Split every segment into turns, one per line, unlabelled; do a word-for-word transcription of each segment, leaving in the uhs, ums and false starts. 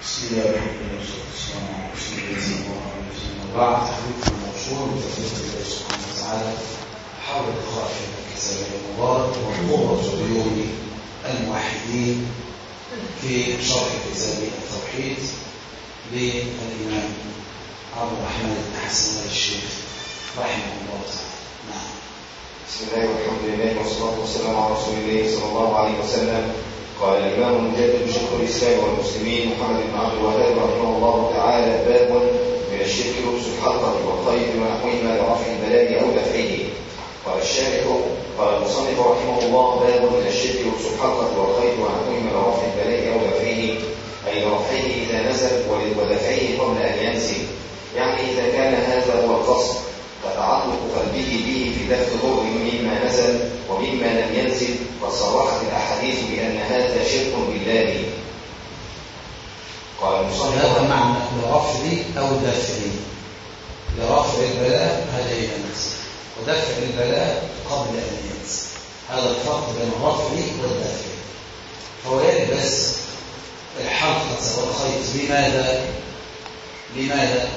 بسم الله الرحمن الرحيم والسلام على رسول الله صلى الله عليه وسلم. وبعد تحديث الموصول بتوفيق الله سبحانه وتعالى حول القراءة في الكتاب المبارك وقوة عيون الموحدين في شرح كتاب التوحيد للإمام عبد الرحمن بن حسن الشيخ رحمه الله تعالى. نعم.
بسم الله والحمد لله والصلاة والسلام على رسول الله صلى الله عليه وسلم. قال الإمام المجدد شيخ الإسلام والمسلمين محمد بن عبد الوهاب رحمه الله تعالى: باب من الشرك لبس الحلقة والخيط ونحوهما لرفع البلاء أو دفعه. قال الشارح: قال المصنف رحمه الله: باب من الشرك لبس الحلقة والخيط ونحوهما لرفع البلاء أو دفعه، أي لرفعه إذا نزل ودفعه قبل أن ينزل، يعني إذا كان هذا هو القصد فتعلق قلبه به في دفع ضر مما نزل ومما لم ينزل، قد صرحت الأحاديث بأن هذا شرك بالله. قال المصنف:
هذا معنى لرفع أو دفع. لرفع البلاء هذا إذا نزل، ودفع البلاء قبل أن ينزل. هذا الفرق بين الرفع والدفع. فهو يلبس الحلقة والخيط لماذا؟ لماذا؟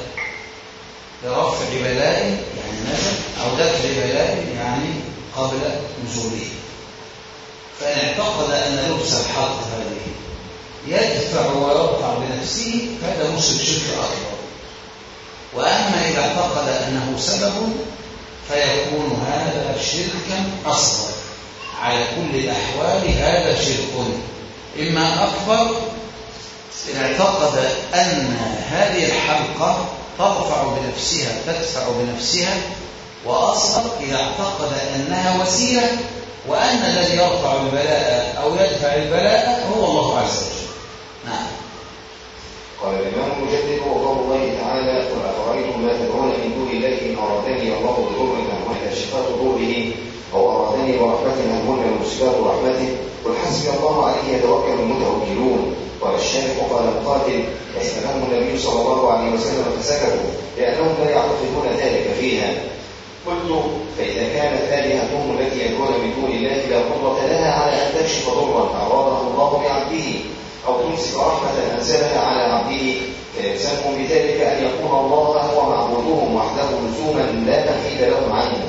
لرفع بلاء يعني نزل، أو دفع بلاء يعني قبل نزوله. فإن اعتقد أن لبس الحلقة هذه يدفع ويرفع بنفسه فهذا مشرك شرك أكبر. وأما إذا اعتقد أنه سبب فيكون هذا شركا أصغر. على كل الأحوال هذا شرك إما أكبر إن اعتقد أن هذه الحلقة ترفع بنفسها تدفع بنفسها، وأصغر إذا اعتقد أنها وسيلة وأن الذي يرفع البلاء أو يدفع البلاء هو الله عز وجل. نعم.
قال الإمام المجدد وقال الله تعالى: قل أفرأيتم ما تدعون من دون الله إن أرادني الله بضر هل كاشفات ضره أو أرادني برحمة هل هن ممسكات رحمته قل حسبي الله عليه يتوكل المتوكلون. قال الشارح: قال القاتل: فاستفهم النبي صلى الله عليه وسلم فسكتوا لأنهم لا يعتقدون ذلك فيها. قلت: فإذا كانت آلهتهم التي يدعون من دون الله لا قدرة لها على أن تكشف ضرا أراده الله بعبده أو تمسك رحمة أنزلها على عبده، فيلزمهم بذلك أن يكون الله هو معبودهم وحده لزوما لا محيد لهم عنه.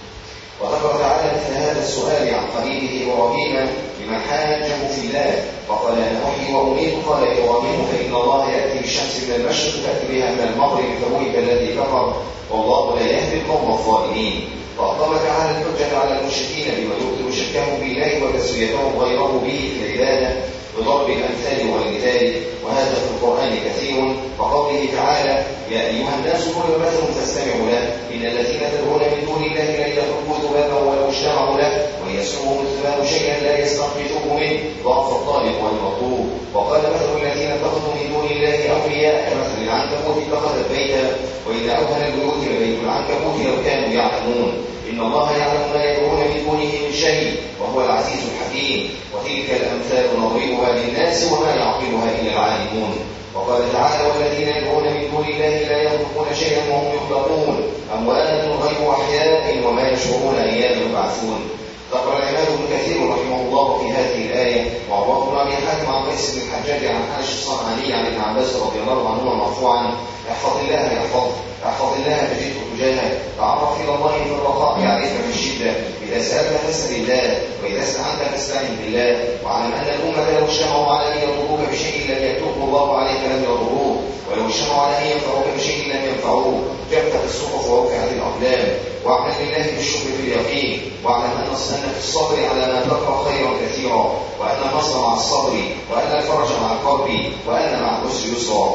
وذكر تعالى مثل هذا السؤال عن قريبه إبراهيم لمن حاجه في الله وقال: أنا أحيي وأميت. قال إبراهيم: فإن الله يأتي بالشمس من المشرق فأتي بها من المغرب فبهت الذي كفر والله لا يهدي القوم الظالمين. فأقام تعالى الحجة على المشركين بما يبطل شركهم بالله وتسويتهم غيره به في العبادة بضرب الأمثال وغير ذلك، وهذا في القرآن كثير. وقوله تعالى: يا أيها الناس ضرب مثل فاستمعوا له إن الذين تدعون من دون الله لن يخلقوا ذبابا ولو اجتمعوا له وإن يسلبهم الذباب شيئا لا يستخرجوه منه ضعف الطالب والمطلوب. وقال: مثل الذين اتخذوا من دون الله أولياء كمثل العنكبوت اتخذت بيتا وإن أوهن البيوت لبيت العنكبوت لو كانوا يعلمون. إن الله يعلم ما يدعون من دونه من شيء وهو العزيز الحكيم. وتلك الأمثال نضربها للناس وما يعقلها إلا العالمون. وقال تعالى: والذين يدعون من دون الله لا يخلقون شيئا وهم يخلقون أموات غير أحياء وما يشعرون أيام يبعثون. ذكر العماد بن كثير رحمه الله في هذه الآية وعروة بن أبي حاتم عن قيس بن الحجاج عن حنش الصنعاني عن ابن عباس رضي الله عنهما مرفوعا: احفظ الله يحفظك، احفظ الله تجده تجاهك، تعرف إلى الله في الرخاء يعرفك في الشدة، إذا سألت فاسأل الله وإذا استعنت فاستعن بالله، واعلم أن الأمة لو اجتمعوا على أن يضروك بشيء لم يتوب الله عليك لم يضروك، ولو اجتمعوا على أن ينفعوك بشيء لم ينفعوك. جفت الصحف ورفعت الأقلام. واعلم بالله بالشكر في اليقين، واعلم أن في الصبر على ما تقرأ خيرا كثيرا، وأن النصر مع الصبر، وأن الفرج مع القرب، وأن مع العسر يسرا.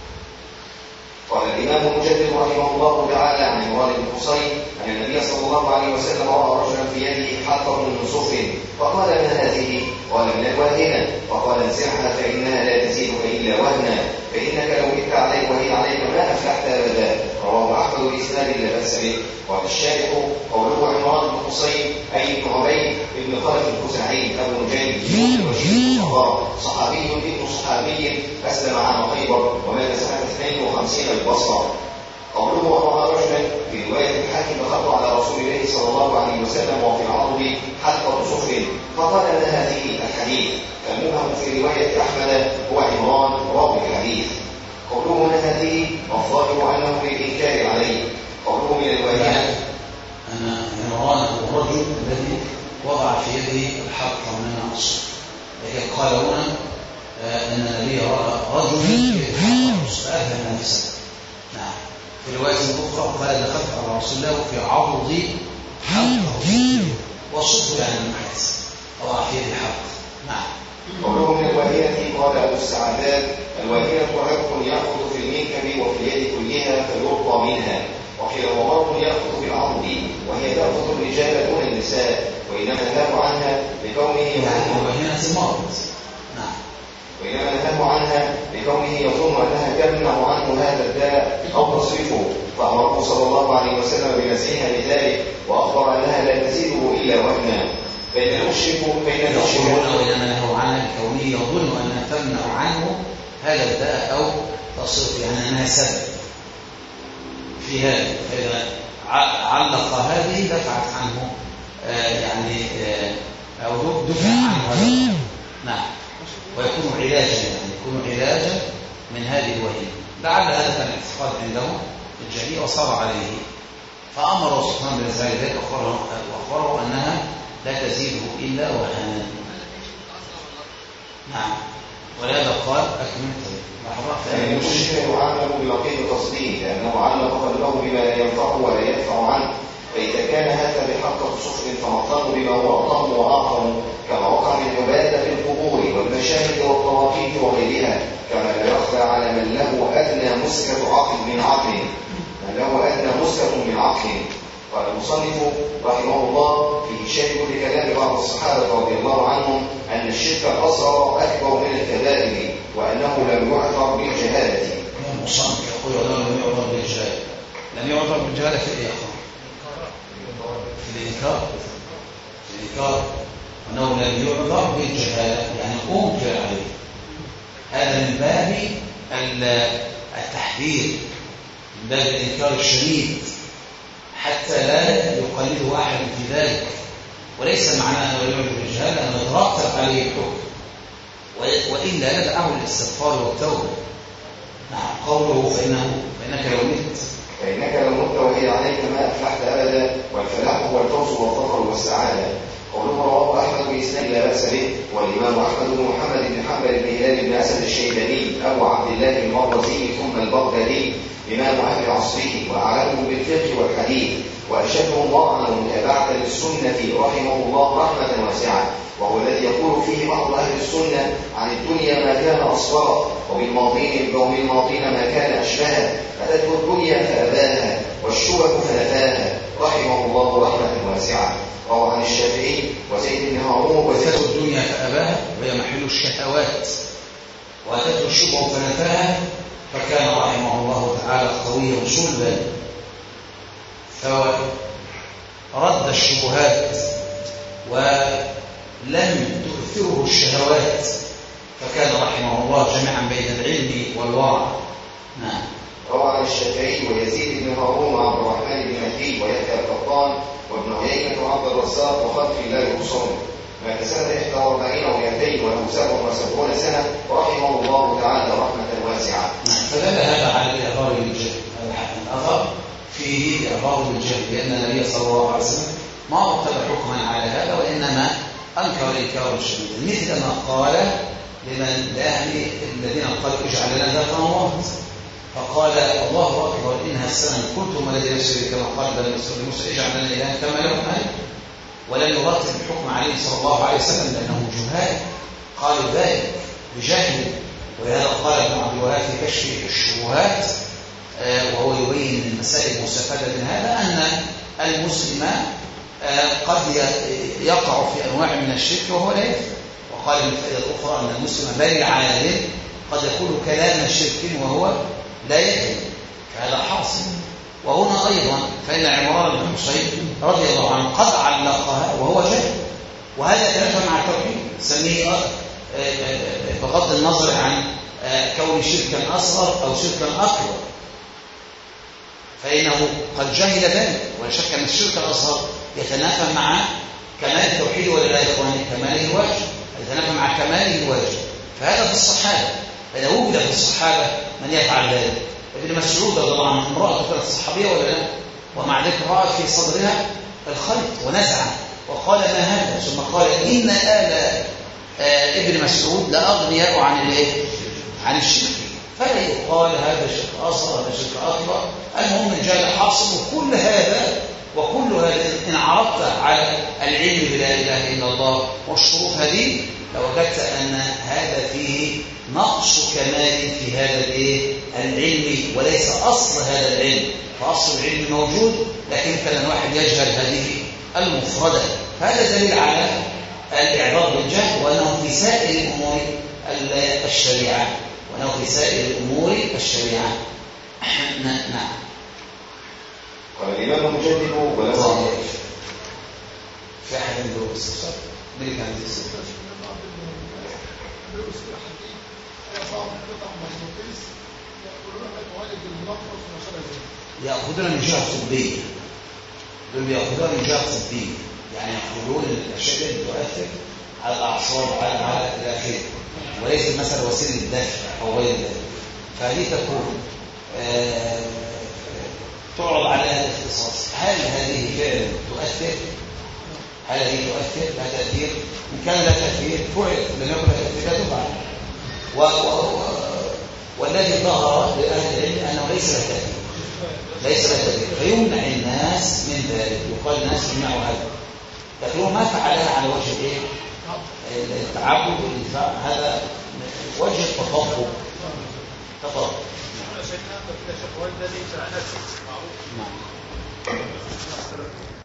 قال الإمام المجدد رحمه الله تعالى عن عمران بن حصين أن النبي صلى الله عليه وسلم رأى رجلا في يده حلقة من صفر فقال: ما هذه؟ قال: من الواهنة. فقال: انزعها فإنها لا تزيدك إلا وهنا، فإنك لو مت عليك وهي عليك ما أفلحت أبدا. رواه أحمد بإسناد لا بأس به. وقال الشارح: قوله عمران بن حصين أي بن عبيد بن خلف الخزاعي أبو نجيب وجيه الصغار صحابي ابن صحابي أسلم عام خيبر ومات سنة اثنين وخمسين بالبصرة. قوله: ورأى رجلا في رواية الحاكم دخلت على رسول الله صلى الله عليه وسلم وفي عرضه حلقة صفر فقال: ما هذه؟ الحديث. المبهم في رواية أحمد هو عمران راوي الحديث.
قال هنا أن النبي رأى رجلا فأفهم نفسه. نعم. في رواية أخرى قال دخلت على رسول الله في عرض حلقه وصفه يعني المحاس أو أحياء الحلق. نعم.
قوله من الواهية قال أبو السعدات الواهية عرق يأخذ في المنكب وفي اليد كلها فيرقى منها، وقيل ومرق يأخذ في العضد وهي تأخذ الرجال دون النساء، وإنما نهاه عنها لكونه
يعني الواهية زمارة. نعم.
وإنما نهاه عنها لكونه يظن أنها تمنع عنه هذا الداء أو تصرفه، فأمره صلى الله عليه وسلم بنزعها لذلك، وأخبر أنها لا تزيده إلا وهنا. فإن المشرك فإن المشرك
وإنما نهاه عنها لكونه يظن أنها تمنع عنه هذا الداء أو تصرف، يعني أنها سبب في هذا. فإذا علق هذه دفعت عنه آه يعني آه أو دفع عنه هذا. نعم. ويكون علاجا، يعني يكون علاجا من هذه الوهية. لعل هذا كان الاعتقاد عندهم الجهمية وصار عليه، فأمر سبحانه بنزعها ذلك وأخبره أنها لا تزيده إلا وهنا. نعم. ولهذا قال أكملت
فإن المشرك يعامل بنقيض قصده لأنه علق قلبه بما لا ينفعه ولا يدفع عنه، فإذا كان هذا بحق صفر فمطلب بما هو أطم وأعظم، كما وقع من عبادة القبور والمشاهد والطواغيت وغيرها، كما لا يخفى على من له أدنى مسكة عقل من عقل من له أدنى مسكة من عقل. قال المصنف رحمه الله في شيء كل كلام بعض الصحابة رضي الله عنهم أن الشرك الأصغر أكبر من الكبائر وأنه لم يعذر بالجهالة.
المصنف يقول لم يعذر بالجهالة. لم يعذر بالجهالة في إيه؟ في الإنكار. في الإنكار أنه لم يعذر بالجهالة، يعني أنكر عليه. هذا من باب التحذير، من باب الإنكار الشديد، حتى لا يقلده أحد في ذلك. وليس معناه أنه يعذر بالجهالة أنه يترتب عليه الحكم، وإلا ندعه الاستغفار والتوبة. نعم. قوله فإنه فإنك لو مت
فإنك لو مت وهي عليك ما أفلحت أبدا، والفلاح هو الفوز والظفر والسعادة. قوله رواه أحمد بإسناد لا بأس به، والإمام أحمد بن محمد بن حنبل بن هلال بن أسد الشيباني أبو عبد الله المروزي ثم البغدادي إمام أهل عصره وأعلمه بالفقه والحديث وأشدهم ورعا ومتابعة للسنة رحمه الله رحمة واسعة، وهو الذي يقول فيه بعض أهل السنة عن الدنيا ما كان أصغر، وبالماضين وبالماضين ما كان أشبها، أتته الدنيا فأباها والشبك فنفاها رحمه الله رحمة واسعة. روى عن الشافعي وزيد بن هارون
وأتته الدنيا فأباها وهي محل الشهوات، وأتته الشبه فنفاها، فكان رحمه الله تعالى قويا صلبا فرد الشبهات ولم تؤثره الشهوات، فكان رحمه الله جميعا بين العلم والورع. نعم.
روى عن الشافعي ويزيد بن هارون وعبد الرحمن بن مهدي ويحيى القطان وابن عيينة وعبد الرزاق وخلف لا يحصون، مات سنة إحدى وأربعين ومئتين وله سبع وسبعون سنة رحمه الله تعالى رحمة واسعة.
فدل هذا على الإعذار بالجهل. الأثر فيه إعذار بالجهل، لأن النبي صلى الله عليه وسلم ما رتب حكما على هذا، وإنما أنكر الإنكار الشديد، مثل ما قال لمن لأهل الذين قالوا اجعل لنا ذات أنواط، فقال الله أكبر إنها السنة كنتم الذين نفسي كما قال لموسى اجعل لنا إلها كما لهم آلهة، ولم يرتب الحكم عليه صلى الله عليه وسلم لأنه جهال قالوا ذلك بجهل. ولهذا قال ابن عبد الوهاب في كشف الشبهات وهو يبين المسائل مستفادة من هذا أن المسلم قد يقع في أنواع من الشرك وهو لا يفهم. وقال من الفائدة الأخرى أن المسلم بل العالم قد يقول كلام شرك وهو لا يفهم، فهذا حاصل. وهنا أيضا فإن عمران بن حصين رضي الله عنه قد علقها وهو جاهل، وهذا يتنافى مع التوحيد، سميه بغض النظر عن كون شركا أصغر أو شركا أكبر، فإنه قد جهل ذلك. ولا شك أن الشرك الأصغر يتنافى مع كمال التوحيد ولا لا يا إخواني؟ كماله الواجب يتنافى مع كماله الواجب. فهذا في الصحابة، فإذا وجد في الصحابة من يفعل ذلك. ابن مسعود رضي الله عنه امرأة كانت صحابية ولا لا؟ ومع ذلك رأت في صدرها الخيط ونزعه وقال ما هذا؟ ثم قال إن آل آه ابن مسعود لا أغنياء عن الايه؟ عن الشرك، فلا يقال هذا شرك أصغر هذا شرك أكبر، المهم الجهل حاصل. وكل هذا وكل هذا إن عرضت على العلم بلا إله إلا الله والشروط هذه لوجدت أن هذا فيه نقص كمال في هذا الايه؟ العلم، وليس أصل هذا العلم، فأصل العلم موجود، لكن كان الواحد يجهل هذه المفردة. هذا دليل على الإعراض بالجهل، وأنه في سائر الأمور الشريعة وأنه في سائر الأمور الشريعة. نعم.
قال الإمام المجدد ولو
في أحد عنده استفسار؟ مين كان عنده استفسار؟ يأخذون من جهة طبية، دول يأخذون من جهة طبية، يعني يأخذون الأشياء التي تؤثر على الأعصاب على على إلى آخره، وليس مثلا وسيلة الدفع أو غير ذلك. فهذه تكون آه تعرض على الاختصاص، هل هذه فعلا تؤثر؟ هل هذه تؤثر؟ لا تأثير؟ إن كان لا تأثير فعل، لم يكن لا تأثير لا تفعل. و... و... والذي ظهر لأهل العلم أنه ليس له تأثير، ليس له تأثير، فيمنع الناس من ذلك، يقال الناس يمنعوا هذا، لكن هو ما فعلها على وجه الايه؟ التعبد والانتفاع، هذا وجه التطبق. تطبق. نعم.